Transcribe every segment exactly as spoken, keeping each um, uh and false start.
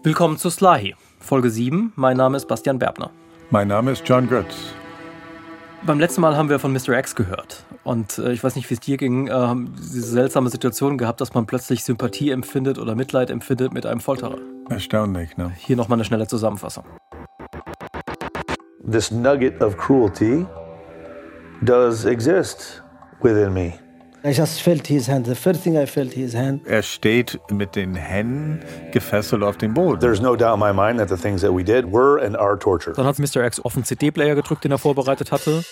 Willkommen zu Slahi, Folge sieben. Mein Name ist Bastian Berbner. Mein Name ist John Götz. Beim letzten Mal haben wir von Mister X gehört. Und äh, ich weiß nicht, wie es dir ging, äh, haben diese seltsame Situation gehabt, dass man plötzlich Sympathie empfindet oder Mitleid empfindet mit einem Folterer. Erstaunlich, ne? Hier nochmal eine schnelle Zusammenfassung. This nugget of cruelty does exist within me. I just felt his hand. The first thing I felt his hand. Er steht mit den Händen gefesselt auf dem Boden. There's no doubt in my mind that the things that we did were and are torture. Dann hat Mister X auf den C D-Player gedrückt, den er vorbereitet hatte.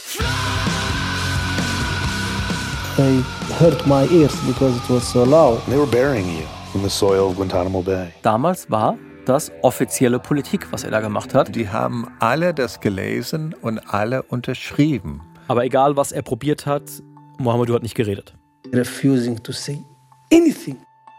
They hurt my ears because it was so loud. They were burying you in the soil of Guantanamo Bay. Damals war das offizielle Politik, was er da gemacht hat. Die haben alle das gelesen und alle unterschrieben. Aber egal, was er probiert hat, Mohamedou hat nicht geredet. Refusing to say anything.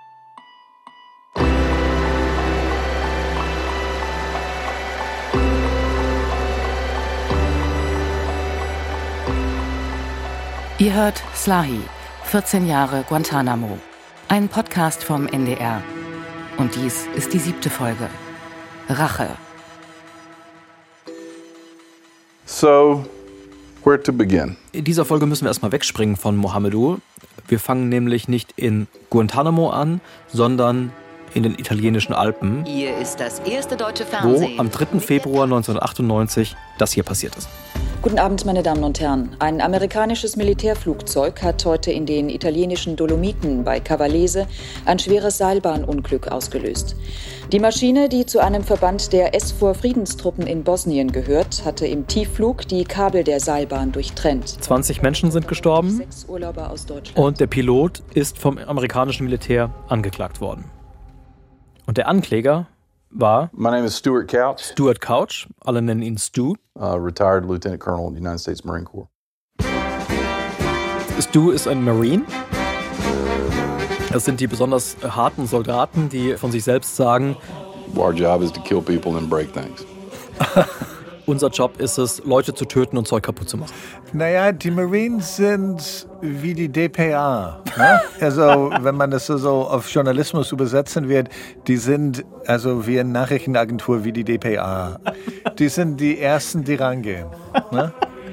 Ihr hört Slahi, vierzehn Jahre Guantanamo. Ein Podcast vom N D R. Und dies ist die siebte Folge. Rache. So, where to begin? In dieser Folge müssen wir erstmal wegspringen von Mohamedou. Wir fangen nämlich nicht in Guantanamo an, sondern in den italienischen Alpen, Hier ist das erste deutsche wo Fernsehen. am dritten Februar neunzehnhundertachtundneunzig das hier passiert ist. Guten Abend, meine Damen und Herren. Ein amerikanisches Militärflugzeug hat heute in den italienischen Dolomiten bei Cavallese ein schweres Seilbahnunglück ausgelöst. Die Maschine, die zu einem Verband der S V R-Friedenstruppen in Bosnien gehört, hatte im Tiefflug die Kabel der Seilbahn durchtrennt. zwanzig Menschen sind gestorben Sechs Urlauber aus Deutschland. und der Pilot ist vom amerikanischen Militär angeklagt worden. Und der Ankläger war My name is Stuart Couch, Stuart Couch, alle nennen ihn Stu. uh, retired Lieutenant Colonel in the United States Marine Corps. Stu ist ein Marine. Das sind die besonders harten Soldaten, die von sich selbst sagen, Our job is to kill people and break things. unser Job ist es, Leute zu töten und Zeug kaputt zu machen. Naja, die Marines sind wie die D P A. Ne? Also, wenn man das so, so auf Journalismus übersetzen wird, die sind also wie eine Nachrichtenagentur wie die D P A. Die sind die Ersten, die rangehen. Ne?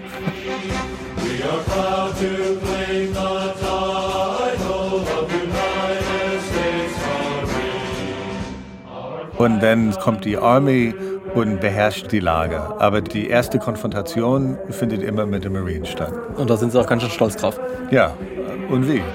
Und dann kommt die Army und beherrscht die Lage. Aber die erste Konfrontation findet immer mit den Marines statt. Und da sind sie auch ganz schön stolz drauf. Ja, und wie?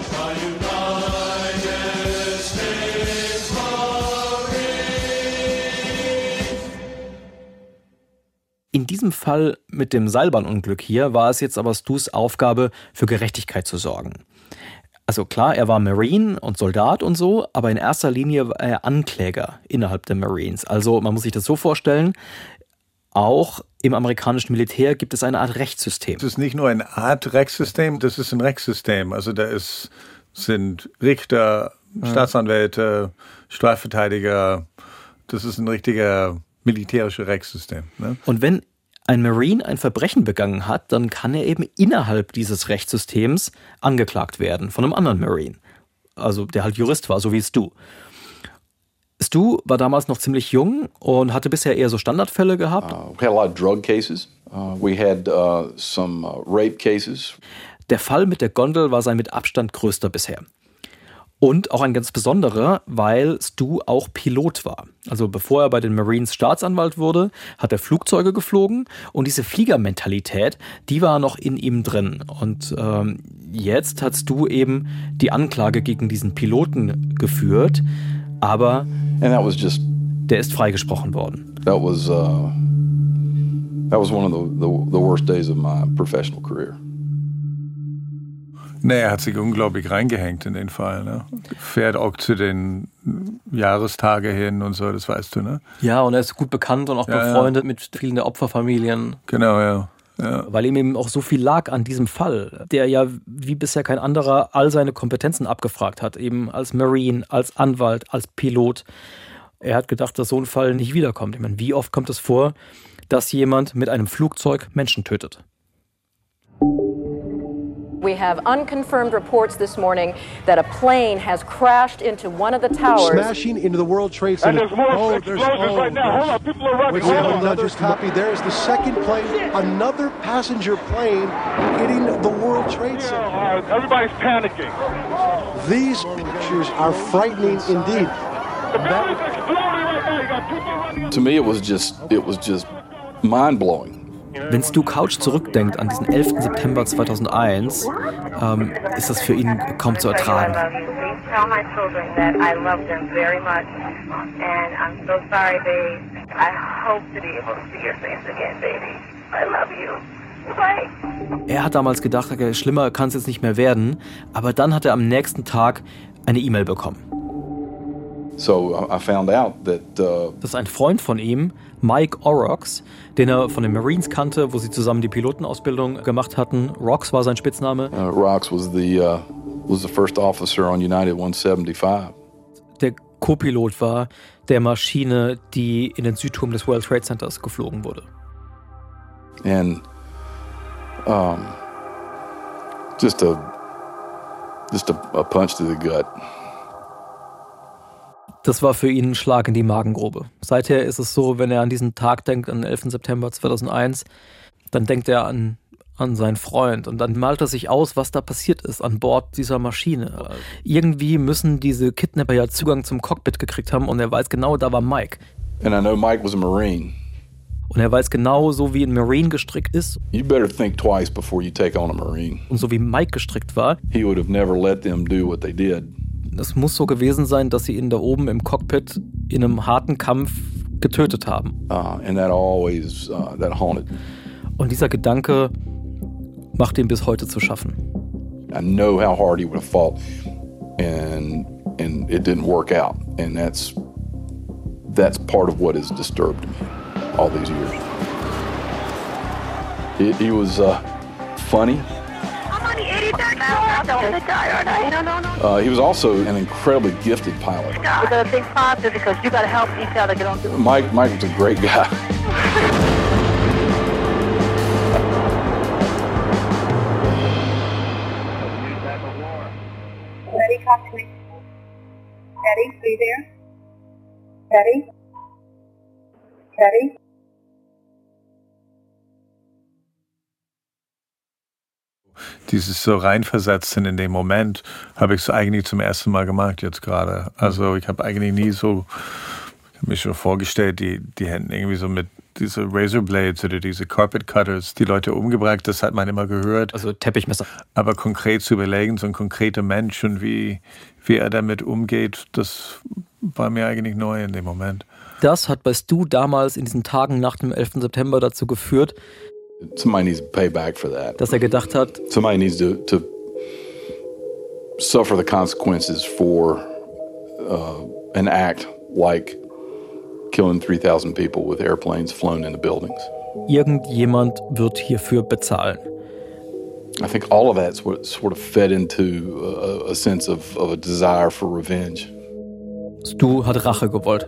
In diesem Fall mit dem Seilbahnunglück hier war es jetzt aber Stus Aufgabe, für Gerechtigkeit zu sorgen. Also klar, er war Marine und Soldat und so, aber in erster Linie war er Ankläger innerhalb der Marines. Also man muss sich das so vorstellen, auch im amerikanischen Militär gibt es eine Art Rechtssystem. Das ist nicht nur eine Art Rechtssystem, das ist ein Rechtssystem. Also da ist, sind Richter, Staatsanwälte, Strafverteidiger. Das ist ein richtiger militärisches Rechtssystem. Ne? Und wenn ein Marine ein Verbrechen begangen hat, dann kann er eben innerhalb dieses Rechtssystems angeklagt werden von einem anderen Marine. Also der halt Jurist war, so wie Stu. Stu war damals noch ziemlich jung und hatte bisher eher so Standardfälle gehabt. Uh, we had a lot of drug cases. Uh, we had uh, some uh, rape cases. Der Fall mit der Gondel war sein mit Abstand größter bisher. Und auch ein ganz besonderer, weil Stu auch Pilot war. Also bevor er bei den Marines Staatsanwalt wurde, hat er Flugzeuge geflogen und diese Fliegermentalität, die war noch in ihm drin. Und ähm, jetzt hat Stu eben die Anklage gegen diesen Piloten geführt, aber And that was just, der ist freigesprochen worden. that was, uh, that was one of the, the, the worst days of my professional career. Nee, er hat sich unglaublich reingehängt in den Fall. Ne? Fährt auch zu den Jahrestagen hin und so, das weißt du, ne? Ja, und er ist gut bekannt und auch Ja, befreundet ja. mit vielen der Opferfamilien. Genau, ja. ja. Weil ihm eben auch so viel lag an diesem Fall, der ja wie bisher kein anderer all seine Kompetenzen abgefragt hat, eben als Marine, als Anwalt, als Pilot. Er hat gedacht, dass so ein Fall nicht wiederkommt. Ich meine, wie oft kommt es vor, dass jemand mit einem Flugzeug Menschen tötet? We have unconfirmed reports this morning that a plane has crashed into one of the towers. Smashing into the World Trade Center. And there's more oh, explosions there's, oh, right now. Hold on, people are running. We have another copy. There's the second plane, another passenger plane hitting the World Trade Center. Yeah, uh, everybody's panicking. These pictures are frightening indeed. The building's exploding right now. You got people running. To me, it was just, it was just mind-blowing. Wenn Stu Couch zurückdenkt an diesen elften September zweitausendeins, ähm, ist das für ihn kaum zu ertragen. Er hat damals gedacht, okay, schlimmer kann es jetzt nicht mehr werden, aber dann hat er am nächsten Tag eine E-Mail bekommen. So I found out that, uh das ist ein Freund von ihm, Mike Orox, den er von den Marines kannte, wo sie zusammen die Pilotenausbildung gemacht hatten. Rox war sein Spitzname. Uh, Rox was the uh, was the first officer on United one seventy-five. Der Co-Pilot war der Maschine, die in den Südturm des World Trade Centers geflogen wurde. And um, just a just a, a punch to the gut. Das war für ihn ein Schlag in die Magengrube. Seither ist es so, wenn er an diesen Tag denkt, an den elften September zweitausendeins, dann denkt er an, an seinen Freund und dann malt er sich aus, was da passiert ist an Bord dieser Maschine. Irgendwie müssen diese Kidnapper ja Zugang zum Cockpit gekriegt haben und er weiß genau, da war Mike. And I know Mike was a Marine. Und er weiß genau, so wie ein Marine gestrickt ist. You better think twice before you take on a Marine. Und so wie Mike gestrickt war. He would have never let them do what they did. Es muss so gewesen sein, dass sie ihn da oben im Cockpit in einem harten Kampf getötet haben. Uh, and that always, uh, that haunted me. Und dieser Gedanke macht ihm bis heute zu schaffen. I know how hard he would have fought, and and it didn't work out, and that's that's part of what has disturbed me all these years. He, he was uh, funny. Uh, he was also an incredibly gifted pilot. Mike, Mike was a great guy. Eddie, talk to me. Eddie, are you there? Eddie? Eddie? Dieses so reinversetzen in den Moment habe ich so eigentlich zum ersten Mal gemacht jetzt gerade. Also ich habe eigentlich nie so, ich habe mich schon vorgestellt, die, die hätten irgendwie so mit diese Razorblades oder diese Carpet Cutters die Leute umgebracht, das hat man immer gehört. Also Teppichmesser. Aber konkret zu überlegen, so ein konkreter Mensch und wie, wie er damit umgeht, das war mir eigentlich neu in dem Moment. Das hat bei Stu damals in diesen Tagen nach dem elften September dazu geführt, Somebody needs to pay back for that. dass er gedacht hat, Somebody needs to, to suffer the consequences for uh, an act like killing three thousand people with airplanes flown into buildings. Irgendjemand wird hierfür bezahlen. I think all of that sort of fed into a, a sense of, of a desire for revenge. Stu hat Rache gewollt.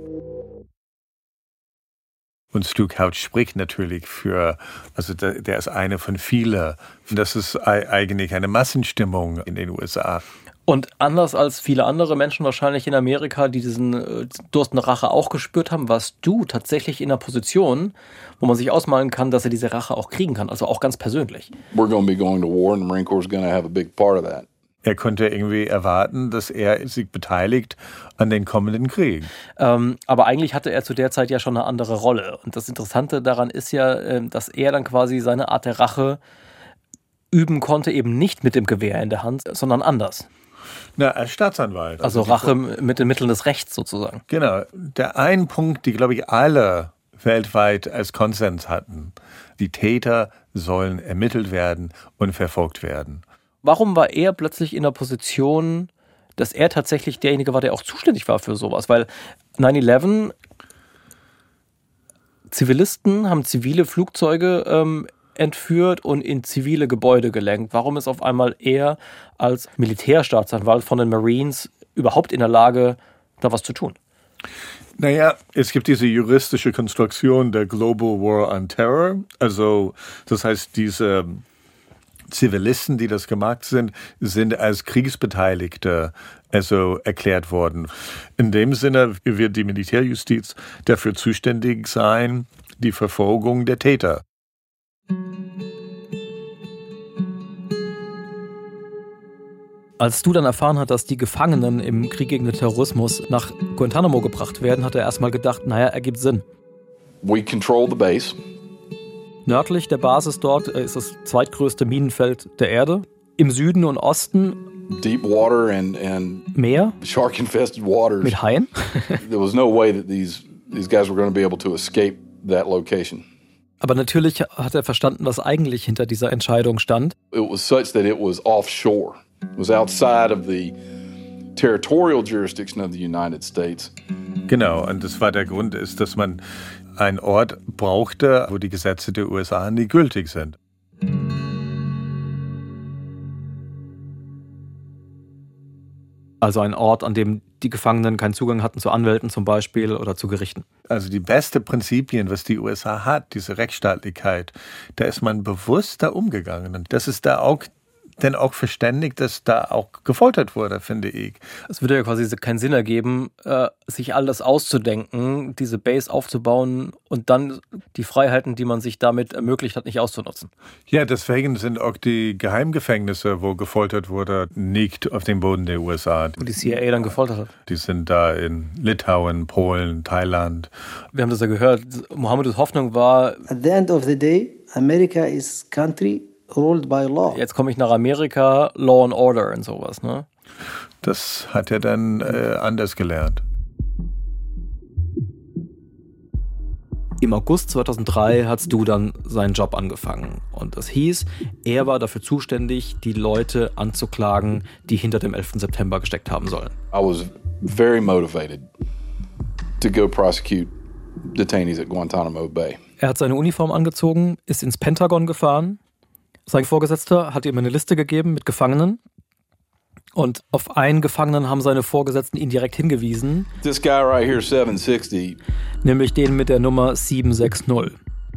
Und Stu Couch spricht natürlich für, also der, der ist einer von vielen. Das ist eigentlich eine Massenstimmung in den U S A. Und anders als viele andere Menschen wahrscheinlich in Amerika, die diesen äh, Durst nach Rache auch gespürt haben, warst du tatsächlich in einer Position, wo man sich ausmalen kann, dass er diese Rache auch kriegen kann, also auch ganz persönlich. We're going to be going to war and the Marine Corps is going to have a big part of that. Er konnte irgendwie erwarten, dass er sich beteiligt an den kommenden Krieg. Ähm, aber eigentlich hatte er zu der Zeit ja schon eine andere Rolle. Und das Interessante daran ist ja, äh, dass er dann quasi seine Art der Rache üben konnte, eben nicht mit dem Gewehr in der Hand, sondern anders. Na, als Staatsanwalt. Also, also Rache mit den Mitteln des Rechts sozusagen. Genau. Der ein Punkt, die, glaube ich, alle weltweit als Konsens hatten. Die Täter sollen ermittelt werden und verfolgt werden. Warum war er plötzlich in der Position, dass er tatsächlich derjenige war, der auch zuständig war für sowas? Weil nine eleven, Zivilisten haben zivile Flugzeuge ähm, entführt und in zivile Gebäude gelenkt. Warum ist auf einmal er als Militärstaatsanwalt von den Marines überhaupt in der Lage, da was zu tun? Naja, es gibt diese juristische Konstruktion der Global War on Terror. Also das heißt, diese Zivilisten, die das gemacht sind, sind als Kriegsbeteiligte also erklärt worden. In dem Sinne wird die Militärjustiz dafür zuständig sein, die Verfolgung der Täter. Als Stu dann erfahren hat, dass die Gefangenen im Krieg gegen den Terrorismus nach Guantanamo gebracht werden, hat er erstmal gedacht, naja, ergibt Sinn. We control the base. Nördlich der Basis dort ist das zweitgrößte Minenfeld der Erde. Im Süden und Osten deep water and, and Meer shark-infested waters. Mit Haien. There was no way that these, these guys were going to be able to escape that location. Aber natürlich hat er verstanden, was eigentlich hinter dieser Entscheidung stand. It was such that it was offshore. It was outside of the territorial jurisdiction of the United States. Genau, und das war der Grund, ist, dass man einen Ort brauchte, wo die Gesetze der U S A nicht gültig sind. Also ein Ort, an dem die Gefangenen keinen Zugang hatten zu Anwälten zum Beispiel oder zu Gerichten. Also die besten Prinzipien, was die U S A hat, diese Rechtsstaatlichkeit, da ist man bewusst da umgegangen. Und das ist da auch denn auch verständigt, dass da auch gefoltert wurde, finde ich. Es würde ja quasi keinen Sinn ergeben, äh, sich alles auszudenken, diese Base aufzubauen und dann die Freiheiten, die man sich damit ermöglicht hat, nicht auszunutzen. Ja, deswegen sind auch die Geheimgefängnisse, wo gefoltert wurde, nicht auf dem Boden der U S A. Wo die C I A dann gefoltert hat. Die sind da in Litauen, Polen, Thailand. Wir haben das ja gehört. Mohammedus Hoffnung war, At the end of the day, America is country ruled by law. Jetzt komme ich nach Amerika, Law and Order und sowas, ne? Das hat er dann äh, anders gelernt. Im August zweitausenddrei hat Stu dann seinen Job angefangen. Und das hieß, er war dafür zuständig, die Leute anzuklagen, die hinter dem elften September gesteckt haben sollen. I was very motivated to go prosecute detainees at Guantanamo Bay. Er hat seine Uniform angezogen, ist ins Pentagon gefahren. Sein Vorgesetzter hat ihm eine Liste gegeben mit Gefangenen. Und auf einen Gefangenen haben seine Vorgesetzten ihn direkt hingewiesen. This guy right here, seven sixty. Nämlich den mit der Nummer sieben sechs null.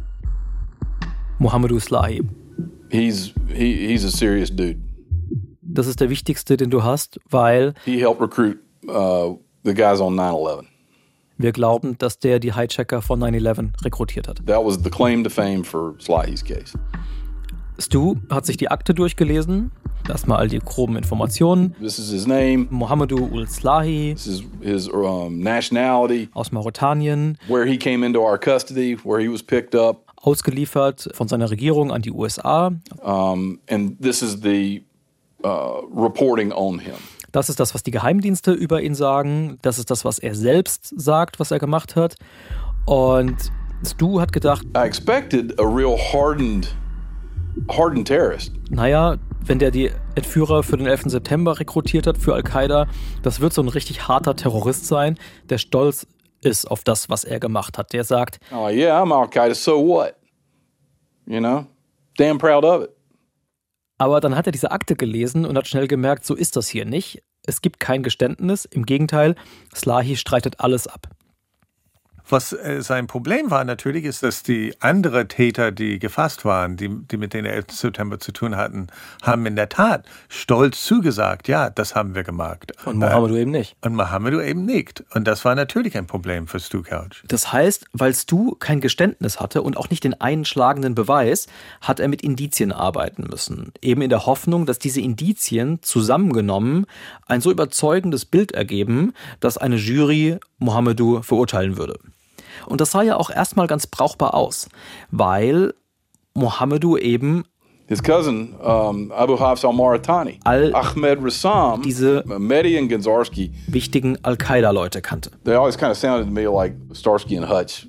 Mohamedou Slahi. He's, he, he's a serious dude. Das ist der wichtigste, den du hast, weil He helped recruit uh, the guys on nine eleven. Wir glauben, dass der die Hijacker von nine eleven rekrutiert hat. That was the claim to fame for Slahi's case. Stu hat sich die Akte durchgelesen, erstmal all die groben Informationen. This is his name. Mohamedou Ould Slahi. This is his um, nationality. Aus Mauretanien. Where he came into our custody, where he was picked up. Ausgeliefert von seiner Regierung an die U S A. Um, and this is the uh, reporting on him. Das ist das, was die Geheimdienste über ihn sagen. Das ist das, was er selbst sagt, was er gemacht hat. Und Stu hat gedacht, I expected a real hardened hardened terrorist. Naja, wenn der die Entführer für den elften September rekrutiert hat, für Al-Qaida, das wird so ein richtig harter Terrorist sein, der stolz ist auf das, was er gemacht hat. Der sagt, oh yeah, I'm Al-Qaida, so what? You know, damn proud of it. Aber dann hat er diese Akte gelesen und hat schnell gemerkt, so ist das hier nicht. Es gibt kein Geständnis, im Gegenteil, Slahi streitet alles ab. Was äh, sein Problem war natürlich, ist, dass die anderen Täter, die gefasst waren, die, die mit dem elften September zu tun hatten, haben in der Tat stolz zugesagt, ja, das haben wir gemacht. Und Mohamedou äh, eben nicht. Und Mohamedou eben nicht. Und das war natürlich ein Problem für Stu Couch. Das heißt, weil Stu kein Geständnis hatte und auch nicht den einschlagenden Beweis, hat er mit Indizien arbeiten müssen. Eben in der Hoffnung, dass diese Indizien zusammengenommen ein so überzeugendes Bild ergeben, dass eine Jury Mohamedou verurteilen würde. Und das sah ja auch erstmal ganz brauchbar aus, weil Mohamedou eben his cousin um, Abu Hafs al-Mauritani, Ahmed Rassam, diese Mehdi and Ganzarski, wichtigen Al-Qaida-Leute kannte. They always kind of sounded to me like Starsky and Hutch.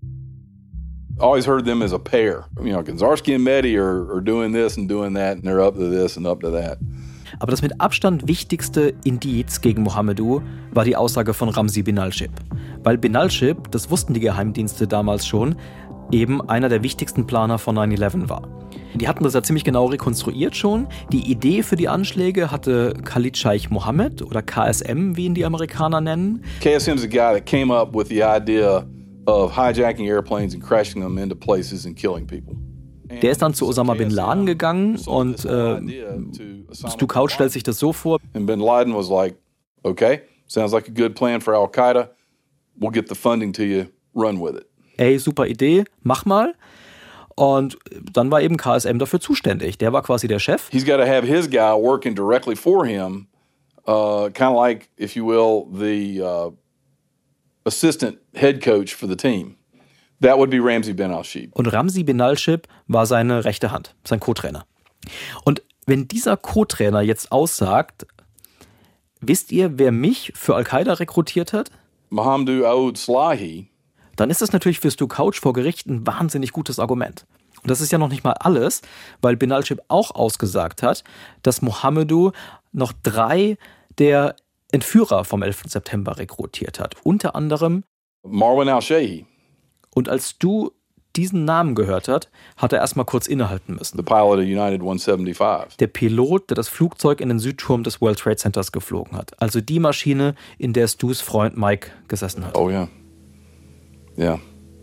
I always heard them as a pair. You know, Ganzarski and Mehdi are, are doing this and doing that, and they're up to this and up to that. Aber das mit Abstand wichtigste Indiz gegen Mohamedou war die Aussage von Ramzi Binalship. Weil Binalship, das wussten die Geheimdienste damals schon, eben einer der wichtigsten Planer von nine eleven war. Die hatten das ja ziemlich genau rekonstruiert schon. Die Idee für die Anschläge hatte Khalid Sheikh Mohammed oder K S M, wie ihn die Amerikaner nennen. K S M is a guy that came up with the idea of hijacking airplanes and crashing them into places and killing people. Der ist dann zu Osama Bin Laden gegangen und äh, Stu Couch stellt sich das so vor. And Bin Laden was like, okay, sounds like a good plan for Al-Qaeda. We'll get the funding to you, run with it. Ey, super Idee, mach mal. Und dann war eben K S M dafür zuständig. Der war quasi der Chef. He's got to have his guy working directly for him, uh, kind of like, if you will, the uh, assistant head coach for the team. That would be Ramzi bin al-Shibh. Und Ramzi bin al-Shibh war seine rechte Hand, sein Co-Trainer. Und wenn dieser Co-Trainer jetzt aussagt, wisst ihr, wer mich für Al-Qaida rekrutiert hat? Mohammed Ould Slahi. Dann ist das natürlich für Stu Couch vor Gericht ein wahnsinnig gutes Argument. Und das ist ja noch nicht mal alles, weil Bin al-Shibh auch ausgesagt hat, dass Mohamedou noch drei der Entführer vom elften September rekrutiert hat. Unter anderem Marwan al-Shehhi. Und als Stu diesen Namen gehört hat, hat er erstmal kurz innehalten müssen. The pilot of United one seventy-five. Der Pilot, der das Flugzeug in den Südturm des World Trade Centers geflogen hat. Also die Maschine, in der Stus Freund Mike gesessen hat. Oh yeah. Yeah.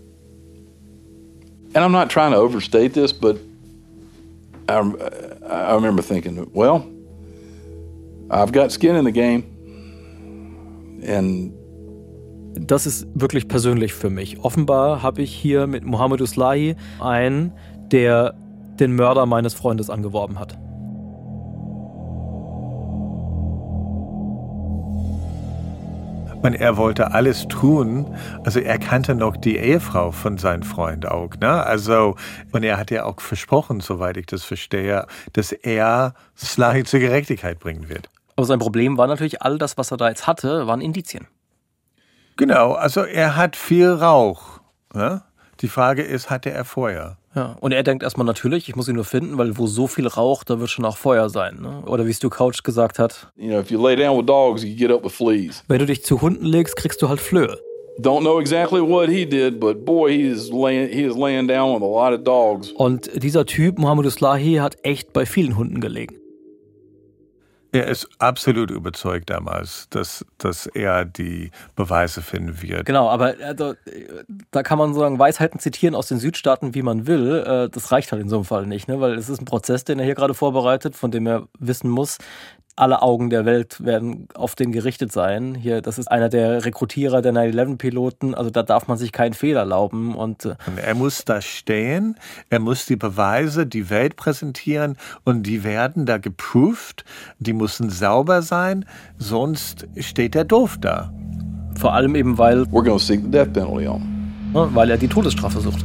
And I'm not trying to overstate this, but I, I remember thinking, well, I've got skin in the game. And das ist wirklich persönlich für mich. Offenbar habe ich hier mit Mohamedou Slahi einen, der den Mörder meines Freundes angeworben hat. Und er wollte alles tun, also er kannte noch die Ehefrau von seinem Freund auch, ne? Also, und er hat ja auch versprochen, soweit ich das verstehe, dass er Slahi zur Gerechtigkeit bringen wird. Aber sein Problem war natürlich, all das, was er da jetzt hatte, waren Indizien. Genau, also er hat viel Rauch. Ne? Die Frage ist, hatte er Feuer? Ja, und er denkt erstmal natürlich, ich muss ihn nur finden, weil wo so viel Rauch, da wird schon auch Feuer sein. Ne? Oder wie Stu Couch gesagt hat, you know, if you lay down with dogs, you get up with fleas. Wenn du dich zu Hunden legst, kriegst du halt Flöhe. Don't know exactly what he did, but boy, he is laying, he is laying down with a lot of dogs. Und dieser Typ, Mohamedou Slahi, hat echt bei vielen Hunden gelegen. Er ist absolut überzeugt damals, dass, dass er die Beweise finden wird. Genau, aber also, da kann man sagen, Weisheiten zitieren aus den Südstaaten, wie man will. Das reicht halt in so einem Fall nicht, ne? Weil es ist ein Prozess, den er hier gerade vorbereitet, von dem er wissen muss, alle Augen der Welt werden auf den gerichtet sein. Hier, das ist einer der Rekrutierer der nine eleven Piloten, also da darf man sich keinen Fehler erlauben. Und, und er muss da stehen, er muss die Beweise die Welt präsentieren und die werden da geprüft, die müssen sauber sein, sonst steht er doof da. Vor allem eben, weil, We're gonna seek the death penalty on. weil er die Todesstrafe sucht.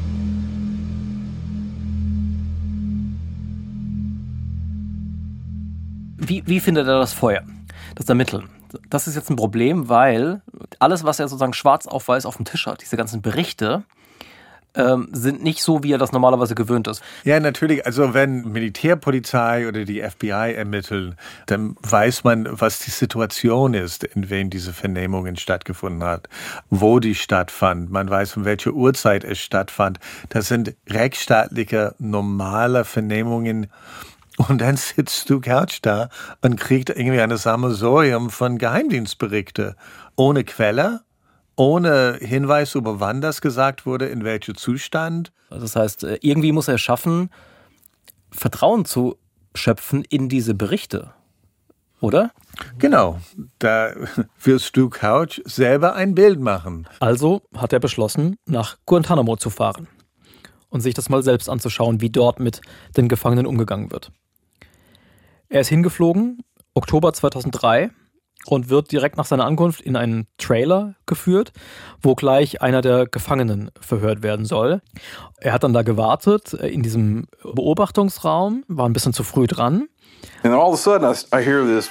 Wie, wie findet er das Feuer? Das Ermitteln. Das ist jetzt ein Problem, weil alles, was er sozusagen schwarz auf weiß auf dem Tisch hat, diese ganzen Berichte, ähm, sind nicht so, wie er das normalerweise gewöhnt ist. Ja, natürlich. Also wenn Militärpolizei oder die F B I ermitteln, dann weiß man, was die Situation ist, in wem diese Vernehmungen stattgefunden hat, wo die stattfand. Man weiß, um welche Uhrzeit es stattfand. Das sind rechtsstaatliche, normale Vernehmungen. Und dann sitzt du Couch da und kriegt irgendwie ein Sammelsurium von Geheimdienstberichte. Ohne Quelle, ohne Hinweis über wann das gesagt wurde, in welchem Zustand. Das heißt, irgendwie muss er schaffen, Vertrauen zu schöpfen in diese Berichte, oder? Genau, da wirst du Couch selber ein Bild machen. Also hat er beschlossen, nach Guantanamo zu fahren und sich das mal selbst anzuschauen, wie dort mit den Gefangenen umgegangen wird. Er ist hingeflogen, Oktober zweitausenddrei, und wird direkt nach seiner Ankunft in einen Trailer geführt, wo gleich einer der Gefangenen verhört werden soll. Er hat dann da gewartet in diesem Beobachtungsraum, war ein bisschen zu früh dran. And then all of a sudden I, I hear this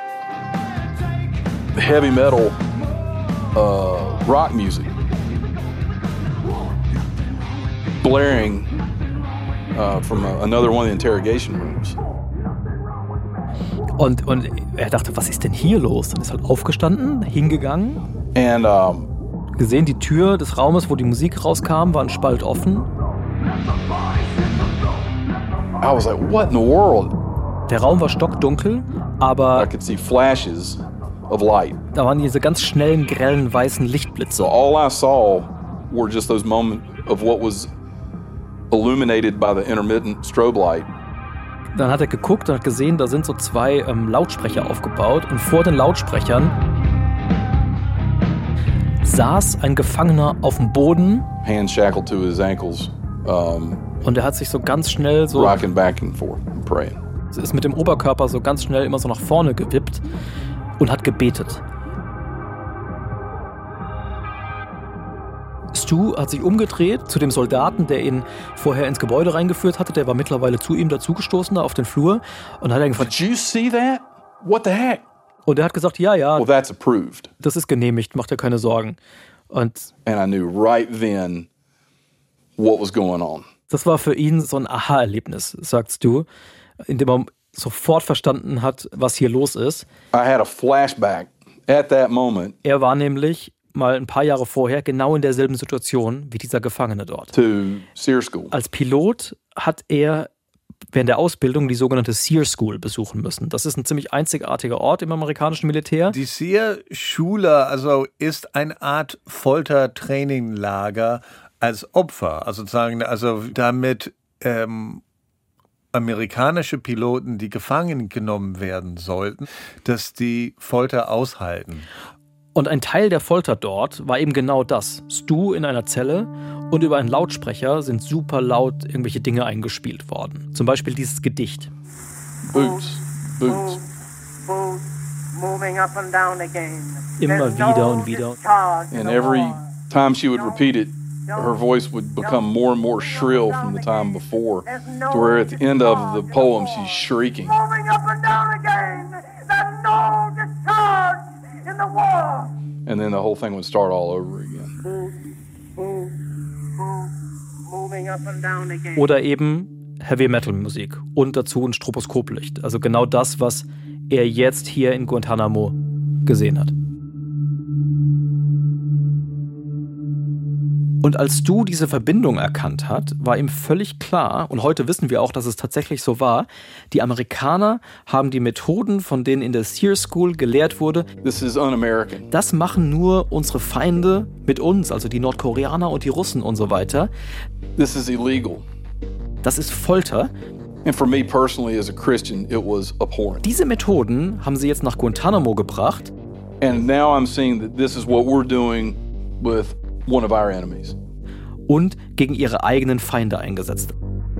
heavy metal uh, rock music blaring uh, from a, another one of the interrogation rooms. Und, und er dachte, was ist denn hier los? Dann ist halt aufgestanden, hingegangen. And, um, gesehen, die Tür des Raumes, wo die Musik rauskam, war ein Spalt offen. I was like, what in the world? Der Raum war stockdunkel, aber I could see flashes of light. Da waren diese ganz schnellen, grellen, weißen Lichtblitze. So all I saw were just those moments of what was illuminated by the intermittent strobe light. Dann hat er geguckt und hat gesehen, da sind so zwei ähm, Lautsprecher aufgebaut und vor den Lautsprechern saß ein Gefangener auf dem Boden. Hands shackled to his ankles. Um, und er hat sich so ganz schnell so rocking back and forth and praying. Ist mit dem Oberkörper so ganz schnell immer so nach vorne gewippt und hat gebetet. Stu hat sich umgedreht zu dem Soldaten, der ihn vorher ins Gebäude reingeführt hatte. Der war mittlerweile zu ihm dazugestoßen da auf den Flur und hat er gefragt, Did you see that? What the heck? Und er hat gesagt, ja, ja. Well, that's approved. Das ist genehmigt, macht dir keine Sorgen. Und And I knew right then what was going on. Das war für ihn so ein Aha-Erlebnis, sagt Stu, in dem er sofort verstanden hat, was hier los ist. I had a flashback at that moment. Er war nämlich mal ein paar Jahre vorher genau in derselben Situation wie dieser Gefangene dort. To SEER School. Als Pilot hat er während der Ausbildung die sogenannte SEER School besuchen müssen. Das ist ein ziemlich einzigartiger Ort im amerikanischen Militär. Die SEER-Schule also ist eine Art Foltertraininglager als Opfer. Also sozusagen, also damit ähm, amerikanische Piloten, die gefangen genommen werden sollten, dass die Folter aushalten. Und ein Teil der Folter dort war eben genau das. Stu in einer Zelle und über einen Lautsprecher sind super laut irgendwelche Dinge eingespielt worden. Zum Beispiel dieses Gedicht. Boots, boots. Immer wieder und wieder. And every time she would repeat it, her voice would become more and more shrill from the time before, to where at the end of the poem she's shrieking. And then the whole thing would start all over again. Oder eben Heavy-Metal-Musik und dazu ein Stroboskoplicht. Also genau das, was er jetzt hier in Guantanamo gesehen hat. Und als Stu diese Verbindung erkannt hat, war ihm völlig klar, und heute wissen wir auch, dass es tatsächlich so war, die Amerikaner haben die Methoden, von denen in der SEER School gelehrt wurde, This is un-American. Das machen nur unsere Feinde mit uns, also die Nordkoreaner und die Russen und so weiter. This is illegal. Das ist Folter. And for me personally as a Christian, it was abhorrent. Diese Methoden haben sie jetzt nach Guantanamo gebracht. And now I'm seeing that this is what we're doing with one of our enemies. Und gegen ihre eigenen Feinde eingesetzt.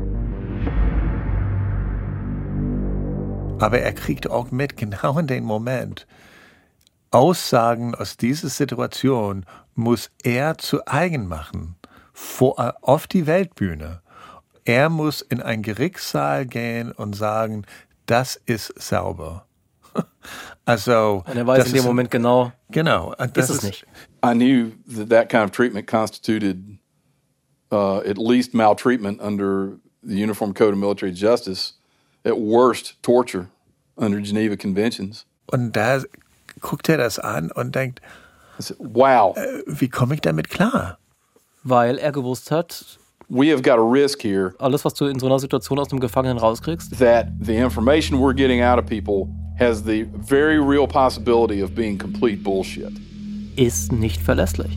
Aber er kriegt auch mit, genau in dem Moment, Aussagen aus dieser Situation muss er zu eigen machen, vor, auf die Weltbühne. Er muss in einen Gerichtssaal gehen und sagen, das ist sauber. Also, und er weiß in dem Moment genau, genau das ist es nicht. I knew that that kind of treatment constituted uh, at least maltreatment under the Uniform Code of Military Justice, at worst torture under Geneva Conventions. Und da guckt er das an und denkt, said, wow, äh, wie komme ich damit klar? Weil er gewusst hat, we have got a risk here. Alles, was du in so einer Situation aus dem Gefangenen rauskriegst, that the information we're getting out of people has the very real possibility of being complete bullshit. Ist nicht verlässlich.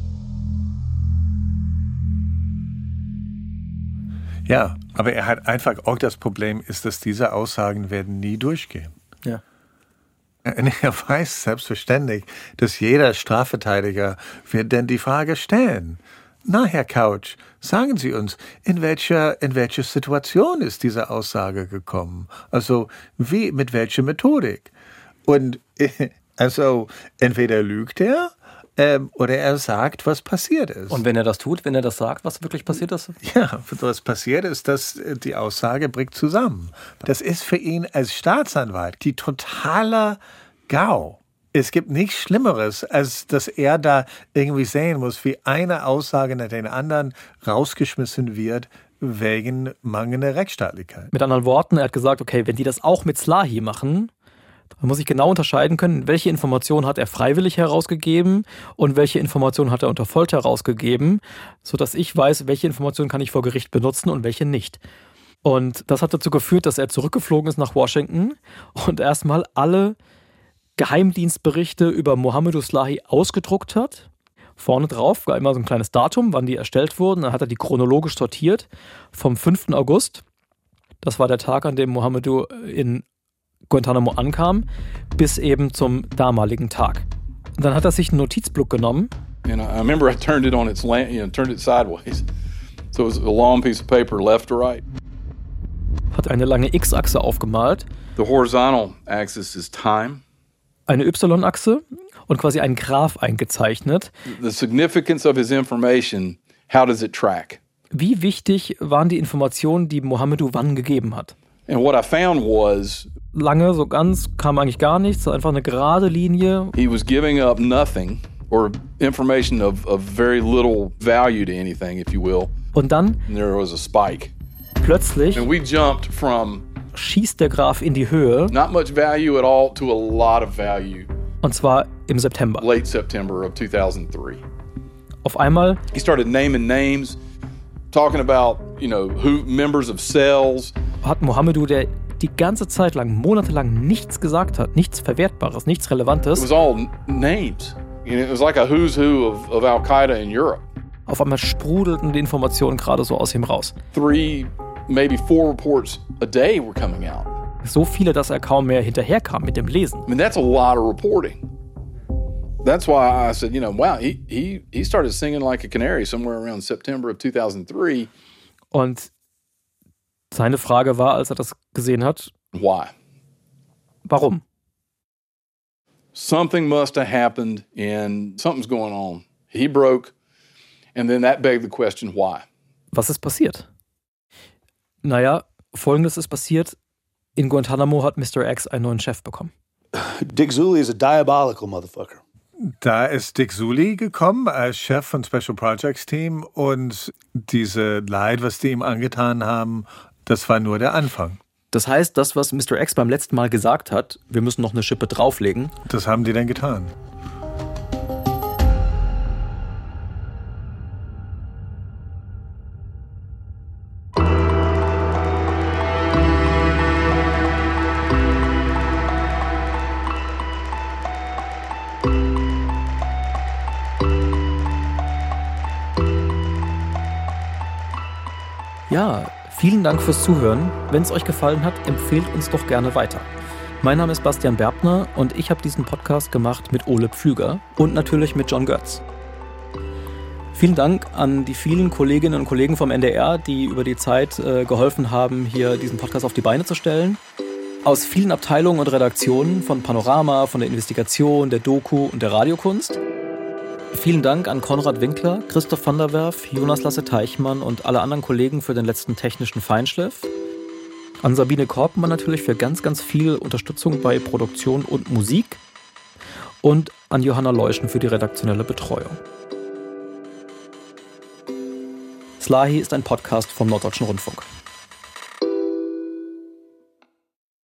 Ja, aber er hat einfach auch das Problem, ist, dass diese Aussagen werden nie durchgehen. Ja. Und er weiß selbstverständlich, dass jeder Strafverteidiger wird dann die Frage stellen. Na, Herr Couch, sagen Sie uns, in welcher, in welcher Situation ist diese Aussage gekommen? Also, wie, mit welcher Methodik? Und, also, entweder lügt er, ähm, oder er sagt, was passiert ist. Und wenn er das tut, wenn er das sagt, was wirklich passiert ist? Ja, was passiert ist, dass die Aussage bricht zusammen. Das ist für ihn als Staatsanwalt die totale GAU. Es gibt nichts Schlimmeres, als dass er da irgendwie sehen muss, wie eine Aussage nach den anderen rausgeschmissen wird wegen mangelnder Rechtsstaatlichkeit. Mit anderen Worten, er hat gesagt, okay, wenn die das auch mit Slahi machen, dann muss ich genau unterscheiden können, welche Informationen hat er freiwillig herausgegeben und welche Informationen hat er unter Folter herausgegeben, sodass ich weiß, welche Informationen kann ich vor Gericht benutzen und welche nicht. Und das hat dazu geführt, dass er zurückgeflogen ist nach Washington und erstmal alle Geheimdienstberichte über Mohamedou Slahi ausgedruckt hat, Vorne drauf war immer so ein kleines Datum, wann die erstellt wurden. Dann hat er die chronologisch sortiert vom fünften August. Das war der Tag, an dem Mohamedou in Guantanamo ankam, bis eben zum damaligen Tag. Und dann hat er sich einen Notizblock genommen. And I remember I turned it on its land, you know, turned it sideways. So it was a long piece of paper, left to right. Hat eine lange X-Achse aufgemalt. The horizontal axis is time. Eine Y-Achse und quasi einen Graph eingezeichnet. The significance of his information, how does it track? Wie wichtig waren die Informationen, die Mohamedou wann gegeben hat? And what I found was, lange, so ganz, kam eigentlich gar nichts, einfach eine gerade Linie. He was giving up nothing or information of, of very little value to anything, if you will. Und dann And there was a spike. Plötzlich And we jumped from schießt der Graph in die Höhe. Not much value at all to a lot of value. Und zwar im September. Late September of two thousand three. Auf einmal he started naming names, talking about, you know, who members of cells. Hat Mohamedou, der die ganze Zeit lang, monatelang nichts gesagt hat, nichts Verwertbares, nichts Relevantes. It was all names. You know, it was like a who's who of, of Al-Qaeda in Europe. Auf einmal sprudelten die Informationen gerade so aus ihm raus. Three, maybe four reports a day were coming out. So viele, dass er kaum mehr hinterherkam mit dem Lesen. I mean, that's a lot of reporting. That's why I said, you know, wow, he he he started singing like a canary somewhere around September of two thousand three. Und seine Frage war, als er das gesehen hat, why? Warum? Something must have happened and something's going on. He broke, and then that begged the question, why? Was ist passiert? Naja, Folgendes ist passiert. In Guantanamo hat Mister X einen neuen Chef bekommen. Dick Zuli is a diabolical motherfucker. Da ist Dick Zuli gekommen als Chef von Special Projects Team und diese Leid, was die ihm angetan haben, das war nur der Anfang. Das heißt, das, was Mister X beim letzten Mal gesagt hat, wir müssen noch eine Schippe drauflegen. Das haben die dann getan. Ja, vielen Dank fürs Zuhören. Wenn es euch gefallen hat, empfehlt uns doch gerne weiter. Mein Name ist Bastian Berbner und ich habe diesen Podcast gemacht mit Ole Pflüger und natürlich mit John Götz. Vielen Dank an die vielen Kolleginnen und Kollegen vom N D R, die über die Zeit äh, geholfen haben, hier diesen Podcast auf die Beine zu stellen. Aus vielen Abteilungen und Redaktionen, von Panorama, von der Investigation, der Doku und der Radiokunst. Vielen Dank an Konrad Winkler, Christoph van der Werf, Jonas Lasse-Teichmann und alle anderen Kollegen für den letzten technischen Feinschliff. An Sabine Korpmann natürlich für ganz, ganz viel Unterstützung bei Produktion und Musik. Und an Johanna Leuschen für die redaktionelle Betreuung. Slahi ist ein Podcast vom Norddeutschen Rundfunk.